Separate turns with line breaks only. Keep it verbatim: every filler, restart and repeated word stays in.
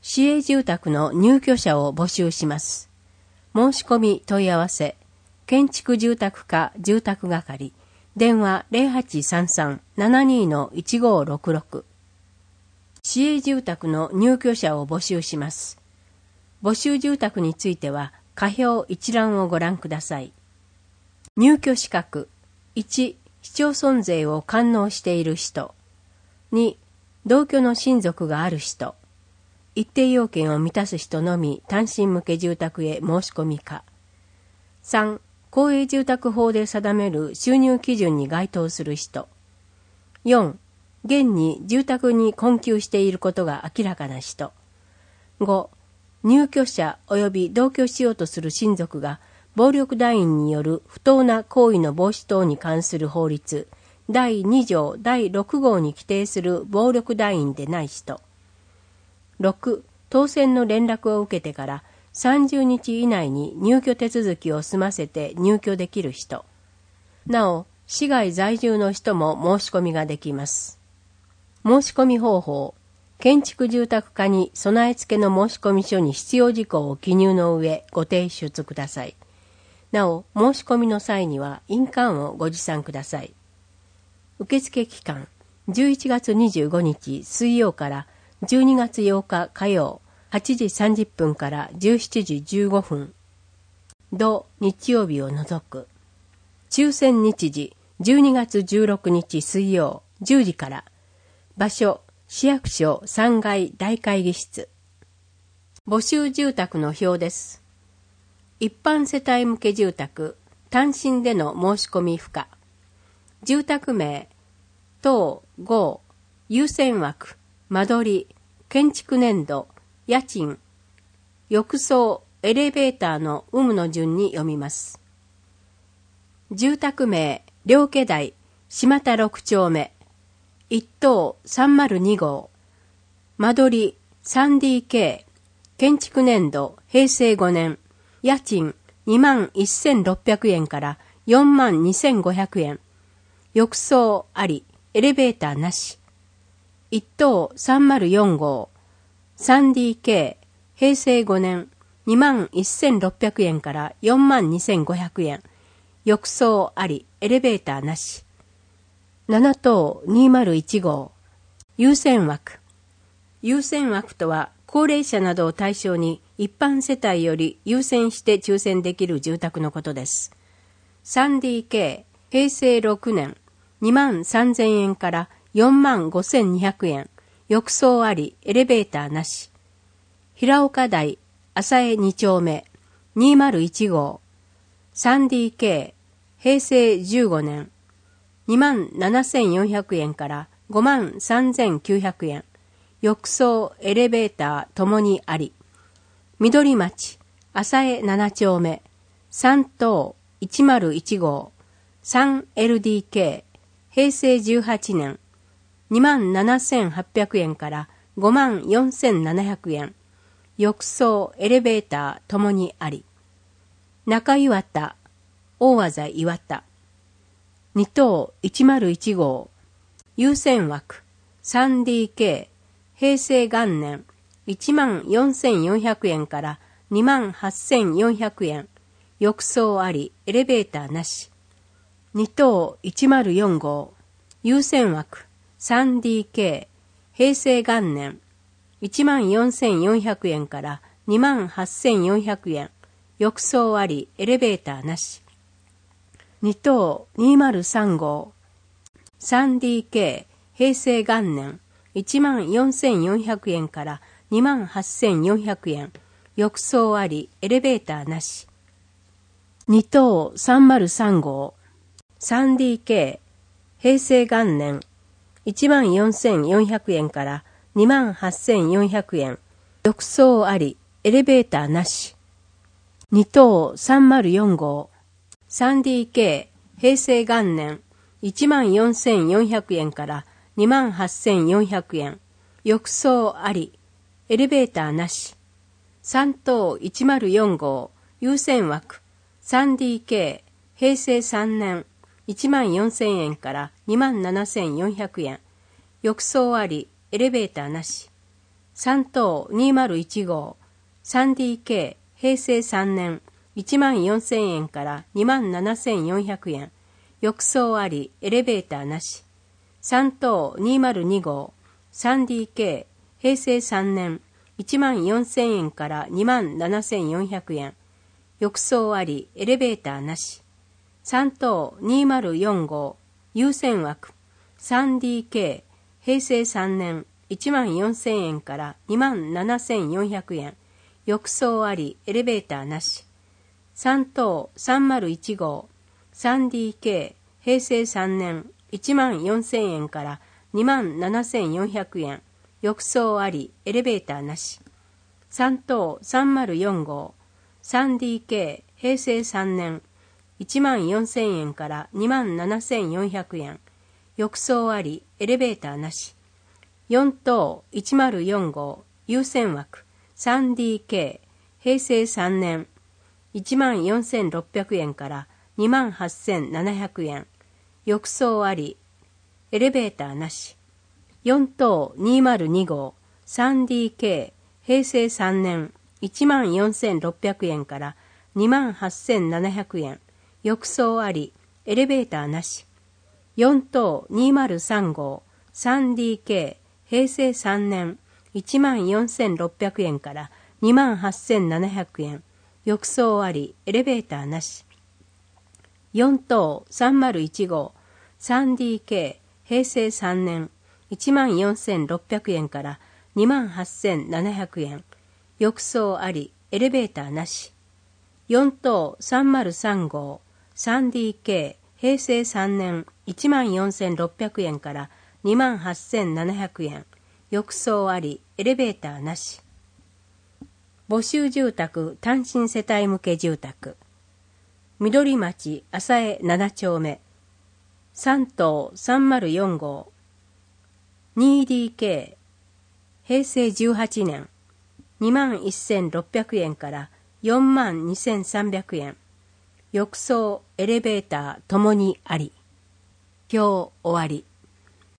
市営住宅の入居者を募集します。申し込み問い合わせ、建築住宅課住宅係、電話 ゼロはちさんさん ななに いちごろくろく。市営住宅の入居者を募集します。募集住宅については、下表一覧をご覧ください。入居資格、いち、市町村税を完納している人。に、同居の親族がある人。一定要件を満たす人のみ単身向け住宅へ申し込みか。さん、公営住宅法で定める収入基準に該当する人。よん、現に住宅に困窮していることが明らかな人。ご、入居者及び同居しようとする親族が暴力団員による不当な行為の防止等に関する法律だいに条だいろく号に規定する暴力団員でない人。ろく、当選の連絡を受けてからさんじゅうにち以内に入居手続きを済ませて入居できる人。なお、市外在住の人も申し込みができます。申し込み方法。建築住宅課に備え付けの申込書に必要事項を記入の上ご提出ください。なお、申し込みの際には印鑑をご持参ください。受付期間、じゅういちがつにじゅうごにち水曜からじゅうにがつようか火曜、はちじさんじゅっぷんからじゅうしちじじゅうごふん。土日曜日を除く。抽選日時、じゅうにがつじゅうろくにち水曜、じゅうじから。場所、市役所さんがい大会議室。募集住宅の表です。一般世帯向け住宅、単身での申し込み不可。住宅名、等、号、優先枠、間取り、建築年度、家賃、浴槽、エレベーターの有無の順に読みます。住宅名、両家台、島田ろくちょうめ、一棟さんまるに号、間取り スリーディーケー、建築年度へいせいごねん、家賃にまんせんろっぴゃくえんからよんまんにせんごひゃくえん、浴槽あり、エレベーターなし。一棟さんまるよん号、スリーディーケー、へいせいごねん、にまんせんろっぴゃくえんからよんまんにせんごひゃくえん、浴槽あり、エレベーターなし。七棟にまるいち号、優先枠。優先枠とは、高齢者などを対象に一般世帯より優先して抽選できる住宅のことです。スリーディーケー、へいせいろくねん、にまんさんぜんえんからよんまんごせんにひゃくえん、浴槽あり、エレベーターなし。平岡台、浅江にちょうめ、にまるいち号、スリーディーケー、へいせいじゅうごねん、にまんななせんよんひゃくえんからごまんさんぜんきゅうひゃくえん、浴槽、エレベーターともにあり。緑町、浅江ななちょうめ、さん棟いちまるいち号、さんエルディーケー、へいせいじゅうはちねん、にまんななせんはっぴゃくえんからごまんよんせんななひゃくえん、浴槽、エレベーターともにあり。中岩田、大技岩田、に棟いちまるいち号、優先枠、スリーディーケー、へいせいがんねん、いちまんよんせんよんひゃくえんからにまんはっせんよんひゃくえん、浴槽あり、エレベーターなし。に棟いちまるよん号、優先枠、スリーディーケー、へいせいがんねん、いちまんよんせんよんひゃくえんからにまんはっせんよんひゃくえん、浴槽あり、エレベーターなし。に棟にまるさん号、スリーディーケー、へいせいがんねん、いちまんよんせんよんひゃくえんからにまんはっせんよんひゃくえん、浴槽あり、エレベーターなし。に棟さんまるさん号、スリーディーケー、へいせいがんねん、いちまんよんせんよんひゃくえんからにまんはっせんよんひゃくえん、浴槽あり、エレベーターなし。に棟さんまるよん号、スリーディーケー、へいせいがんねん、いちまんよんせんよんひゃくえんからにまんはっせんよんひゃくえん、浴槽あり、エレベーターなし。さん棟いちまるよん号、優先枠、スリーディーケー、へいせいさんねん、いちまんよんせんえんからにまんななせんよんひゃくえん、浴槽あり、エレベーターなし。 さん棟にまるいちごう スリーディーケー 平成さんねんいちまんよんせんえんからにまんななせんよんひゃくえん。浴槽あり、エレベーターなし。さん棟にまるにごう スリーディーケー 平成さんねんいちまんよんせんえんからにまんななせんよんひゃくえん。浴槽あり、エレベーターなし。さん棟にまるよんごう優先枠 スリーディーケー 平成さんねんいちまんよんせんえんからにまんななせんよんひゃくえん。浴槽あり、エレベーターなし。さん棟さんまるいちごう スリーディーケー 平成さんねんいちまんよんせんえんからにまんななせんよんひゃくえん。浴槽あり、エレベーターなし。さん棟さんまるよんごう スリーディーケー 平成さんねんいちまんよんせんえんからにまんななせんよんひゃくえん。浴槽あり、エレベーターなし。よん棟いちまるよんごう優先枠 スリーディーケー 平成さんねんいちまんよんせんろっぴゃくえんからにまんはっせんななひゃくえん。浴槽あり、エレベーターなし。よん棟にまるにごう スリーディーケー 平成さんねんいちまんよんせんろっぴゃくえんからにまんはっせんななひゃくえん。浴槽あり、エレベーターなし。よん棟にまるさんごう スリーディーケー 平成さんねんいちまんよんせんろっぴゃくえんからにまんはっせんななひゃくえん。浴槽あり、エレベーターなし。よん棟さんまるいちごう スリーディーケー 平成さんねんいちまんよんせんろっぴゃくえんからにまんはっせんななひゃくえん。浴槽あり、エレベーターなし。よん棟さんまるさんごう スリーディーケー 平成さんねんいちまんよんせんろっぴゃくえんからにまんはっせんななひゃくえん。浴槽あり、エレベーターなし。募集住宅単身世帯向け住宅。緑町浅江なな丁目。さん棟さんまるよんごう ツーディーケー 平成じゅうはちねんにまんせんろっぴゃくえんからよんまんにせんさんびゃくえん。浴槽、エレベーターともにあり。今日終わり。